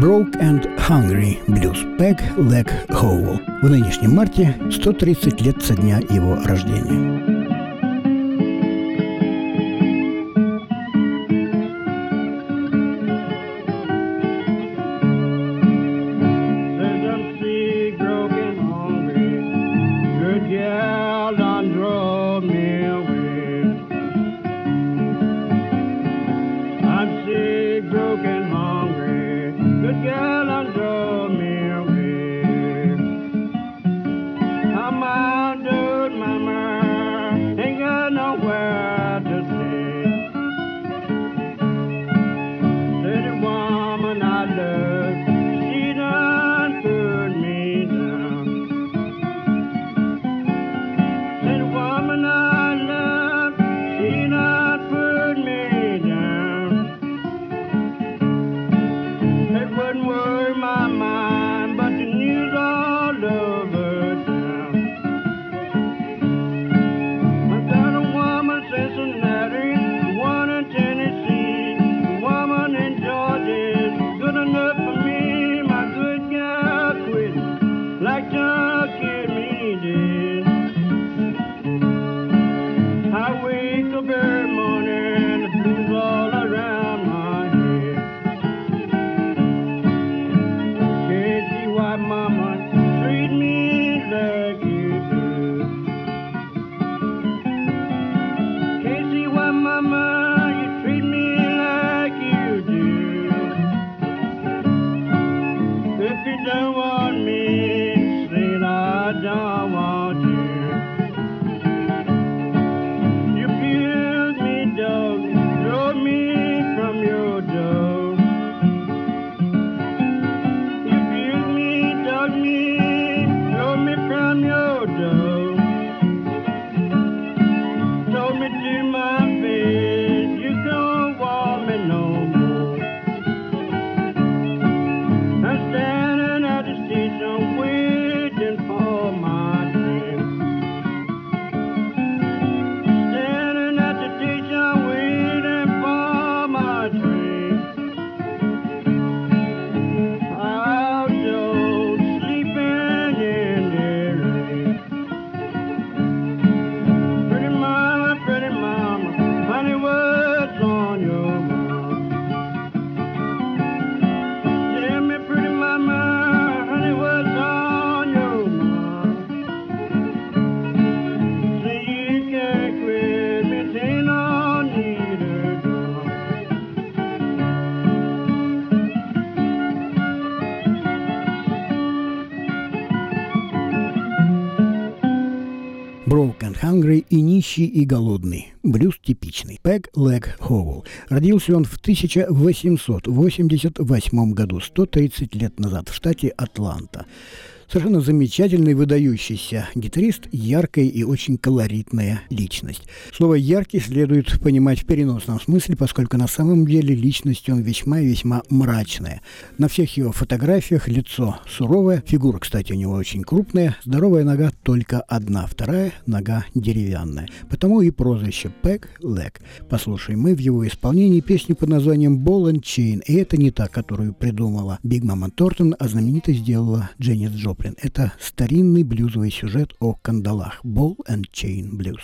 Broke and Hungry Blues Peg Leg Howell. В нынешнем марте 130 лет со дня его рождения. Broke and Hungry и нищий и голодный. Блюз типичный. Peg Leg Howell. Родился он в 1888 году, 130 лет назад, в штате Атланта. Совершенно замечательный, выдающийся гитарист, яркая и очень колоритная личность. Слово «яркий» следует понимать в переносном смысле, поскольку на самом деле личность он весьма и весьма мрачная. На всех его фотографиях лицо суровое, фигура, кстати, у него очень крупная, здоровая нога только одна, вторая нога деревянная. Потому и прозвище Peg Leg. Послушаем мы в его исполнении песню под названием Ball and Chain. И это не та, которую придумала Биг Мама Тортон, а знаменитой сделала Дженнис Джоплин. Это старинный блюзовый сюжет о кандалах. Ball and Chain Blues.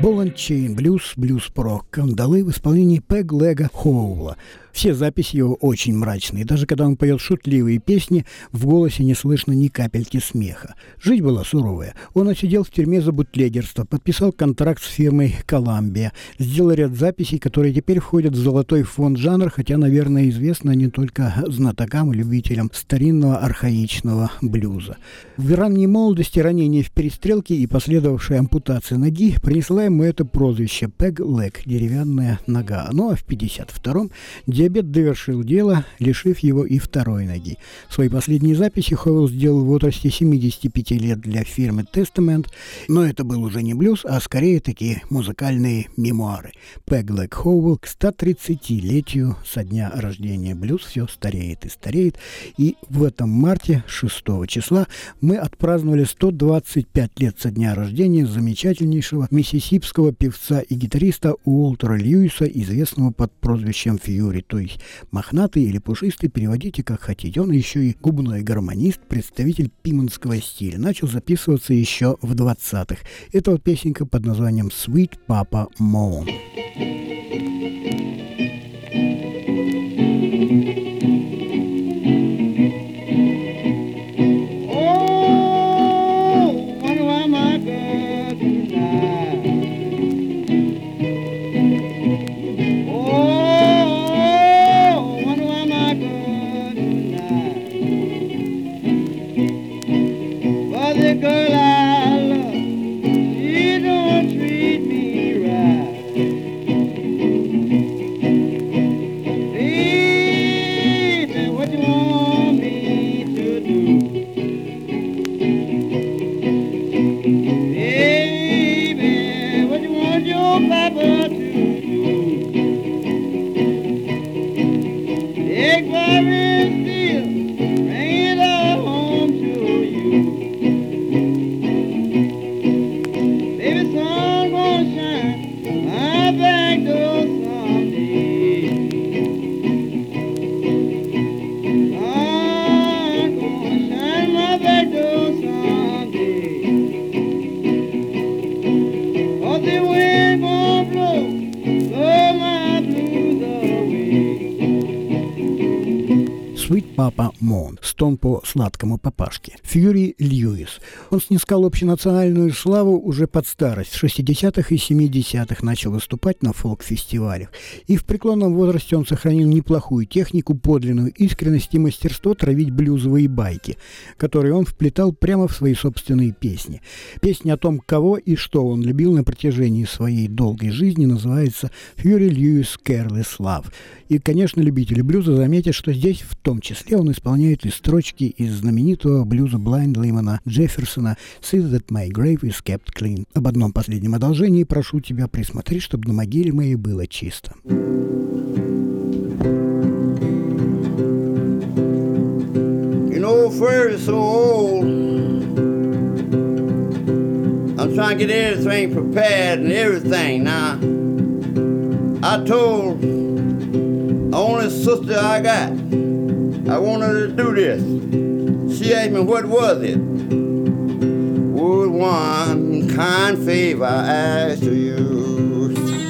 Ball and Chain Blues, Blues Pro, кандалы в исполнении Пег Лега Хоула. Все записи его очень мрачные. Даже когда он поет шутливые песни, в голосе не слышно ни капельки смеха. Жизнь была суровая. Он отсидел в тюрьме за бутлегерство, подписал контракт с фирмой Columbia, сделал ряд записей, которые теперь входят в золотой фонд жанра, хотя, наверное, известны не только знатокам и любителям старинного архаичного блюза. В ранней молодости ранение в перестрелке и последовавшая ампутация ноги принесла ему это прозвище Пег Лег, деревянная нога. Ну а в 1952-м диабет довершил дело, лишив его и второй ноги. Свои последние записи Хоуэлл сделал в возрасте 75 лет для фирмы Testament, но это был уже не блюз, а скорее такие музыкальные мемуары. Пег Лег Хоуэлл к 130-летию со дня рождения. Блюз все стареет и стареет, и в этом марте, 6 числа, мы отпраздновали 125 лет со дня рождения замечательнейшего миссисипского певца и гитариста Уолтера Льюиса, известного под прозвищем Фьюри, то есть мохнатый или пушистый, переводите как хотите. Он еще и губной гармонист, представитель пимонского стиля. Начал записываться еще в 20-х. Это вот песенка под названием «Sweet Papa Moan». Sweet Papa Moan, стон по сладкому папашке. Фьюри Льюис. Он снискал общенациональную славу уже под старость. В 60-х и 70-х начал выступать на фолк-фестивалях. И в преклонном возрасте он сохранил неплохую технику, подлинную искренность и мастерство травить блюзовые байки, которые он вплетал прямо в свои собственные песни. Песня о том, кого и что он любил на протяжении своей долгой жизни, называется «Фьюри Льюис Careless Love». И, конечно, любители блюза заметят, что здесь в том числе он исполняет и строчки из знаменитого блюза Blind Лимона Джефферсона «See that my grave is kept clean». Об одном последнем одолжении прошу тебя присмотреть, чтобы на могиле моей было чисто. You know, Fur is so old. I'm trying to get everything prepared and everything. Now, I told the only sister I got, I want her to do this. She asked me, what was it? Would one kind favor I ask of you?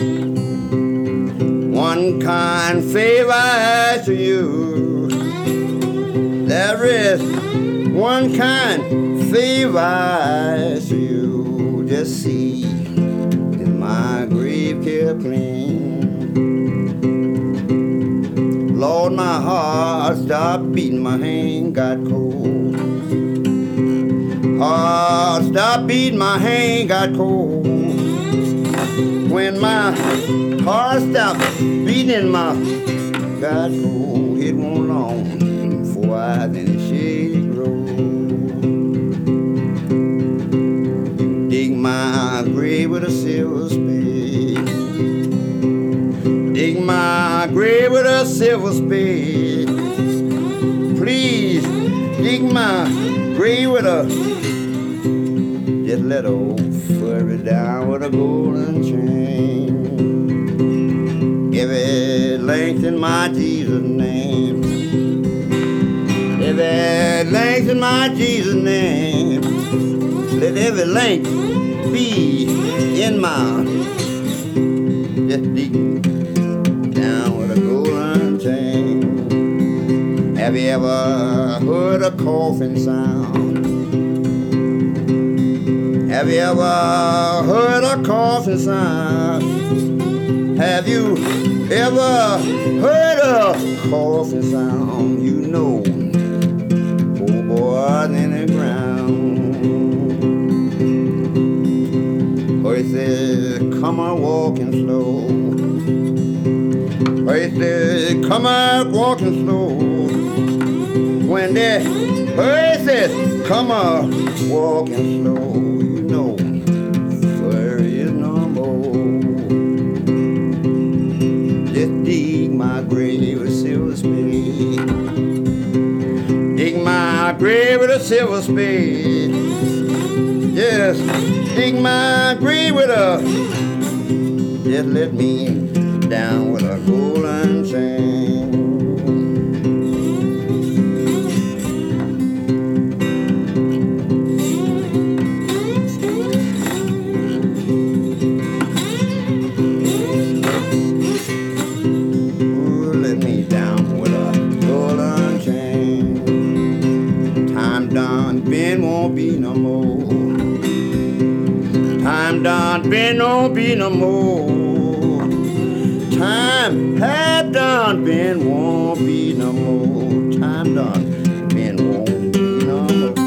One kind favor I ask of you. There is one kind favor I ask of you. Just see that my grave kept clean. Lord, my heart stopped beating, my hand got cold. Heart stopped beating, my hand got cold. When my heart stopped beating, my got cold. It won't long before I then shake road. Dig my grave with a silver spade. Dig my grave with a silver spade. Please dig my grave with a. Just let old furry down with a golden chain. Give it length in my Jesus' name. Give it length in my Jesus' name. Let every length be in my just digging down with a golden chain. Have you ever heard a coughing sound? Have you ever heard a coughing sound? Have you ever heard a coughing sound? You know, poor boys in the ground. He said, come on walking slow. He said, come on walking slow. When the says, come on walking slow, you know, there is no more. Just dig my grave with a silver spade. Dig my grave with a silver spade. Yes, dig my grave with a, just let me down with a golden chain. Oh, let me down with a golden chain. Time done been won't be no more. Time done been won't be no more. Time had done been won't be no more. Time done been won't be no more.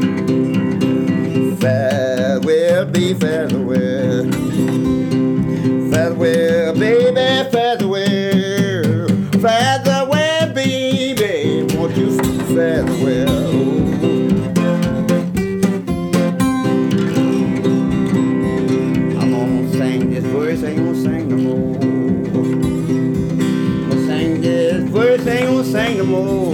Farewell, be farewell. Farewell, baby, farewell. Farewell, baby, won't you farewell? Sing no more.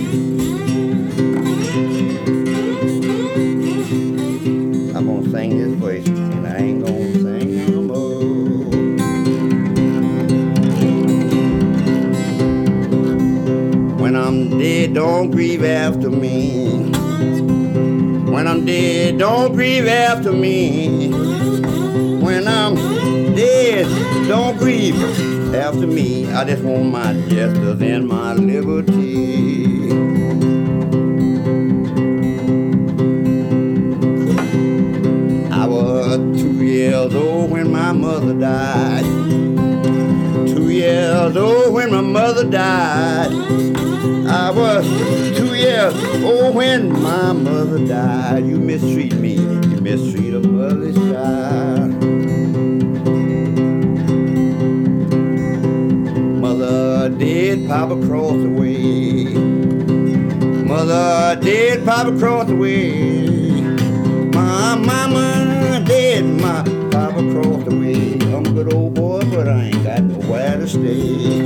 I'm gonna sing this verse and I ain't gonna sing no more. When I'm dead, don't grieve after me. When I'm dead, don't grieve after me. When I'm dead, don't grieve after me. I just want my justice and my liberty. I was 2 years old when my mother died. 2 years old when my mother died. I was 2 years old when my mother died. You mistreat me, you mistreat a mother's child. Mother did Papa cross the way. Mother did Papa cross the way. My mama did my Papa cross the way. I'm a good old boy, but I ain't got nowhere to stay.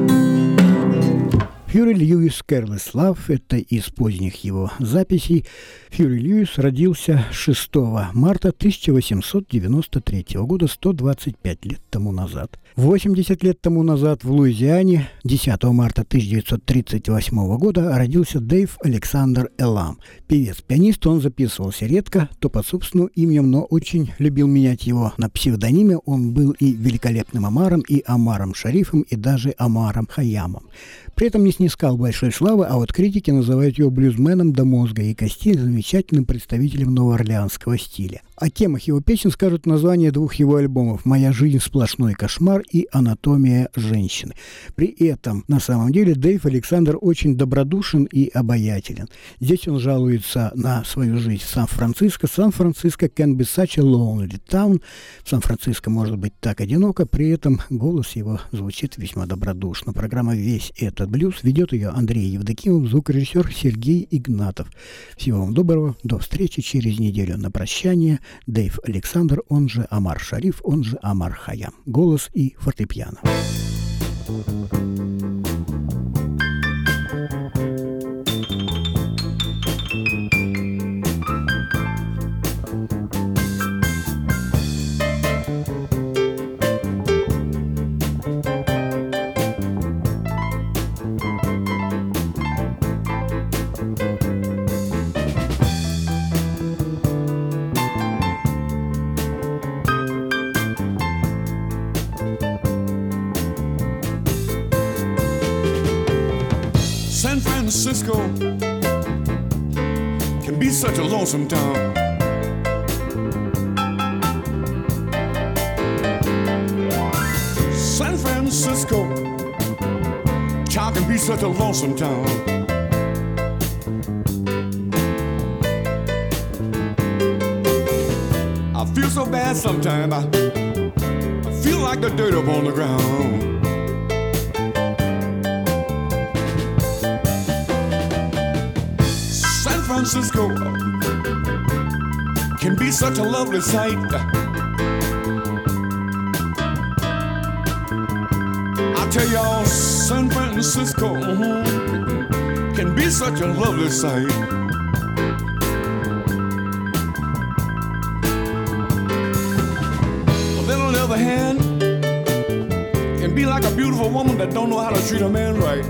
Фьюри Льюис «Careless Love» — это из поздних его записей. Фьюри Льюис родился 6 марта 1893 года, 125 лет тому назад. 80 лет тому назад в Луизиане 10 марта 1938 года родился Дэйв Александр Элам. Певец-пианист, он записывался редко, то под собственным именем, но очень любил менять его на псевдониме. Он был и великолепным Омаром, и Омаром Шарифом, и даже Омаром Хайямом. При этом не снискал большой славы, а вот критики называют его блюзменом до мозга и костей, замечательным представителем новоорлеанского стиля. О темах его песен скажут названия двух его альбомов «Моя жизнь – сплошной кошмар» и «Анатомия женщины». При этом, на самом деле, Дэйв Александр очень добродушен и обаятелен. Здесь он жалуется на свою жизнь в Сан-Франциско. Сан-Франциско can be such a lonely town. В Сан-Франциско может быть так одиноко, при этом голос его звучит весьма добродушно. Программа «Весь этот блюз» ведет ее Андрей Евдокимов, звукорежиссер Сергей Игнатов. Всего вам доброго, до встречи через неделю. На прощание Дэйв Александр, он же Омар Шариф, он же Омар Хайям. Голос и фортепиано. Francisco can be such a lonesome town. San Francisco, child, can be such a lonesome town. I feel so bad sometimes. I feel like the dirt up on the ground. San Francisco can be such a lovely sight. I tell y'all, San Francisco can be such a lovely sight. But then on the other hand, can be like a beautiful woman that don't know how to treat a man right.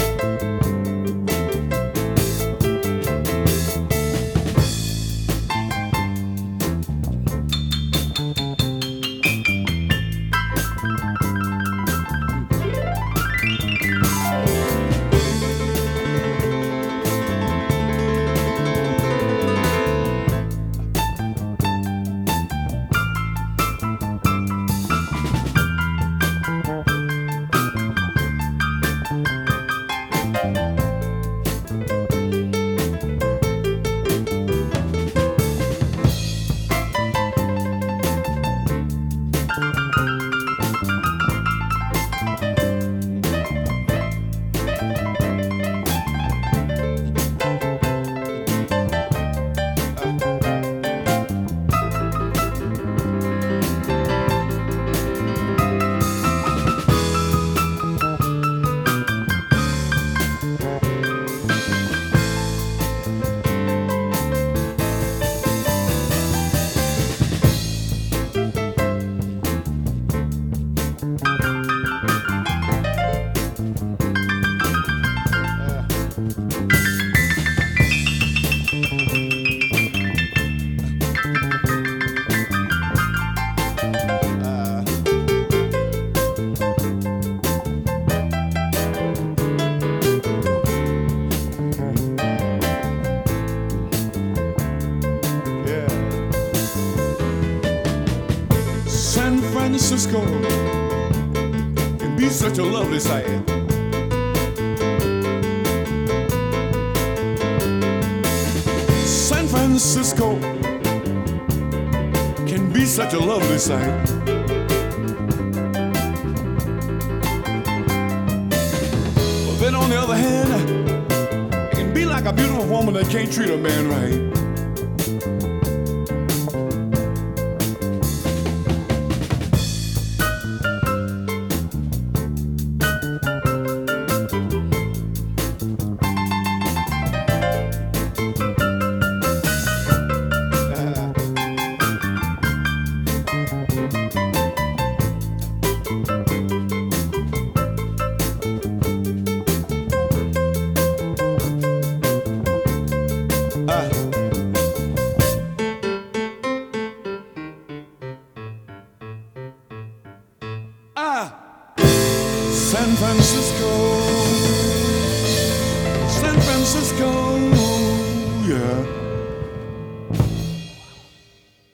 San Francisco can be such a lovely sight. San Francisco can be such a lovely sight. But then on the other hand, it can be like a beautiful woman that can't treat a man right. San Francisco, San Francisco, yeah.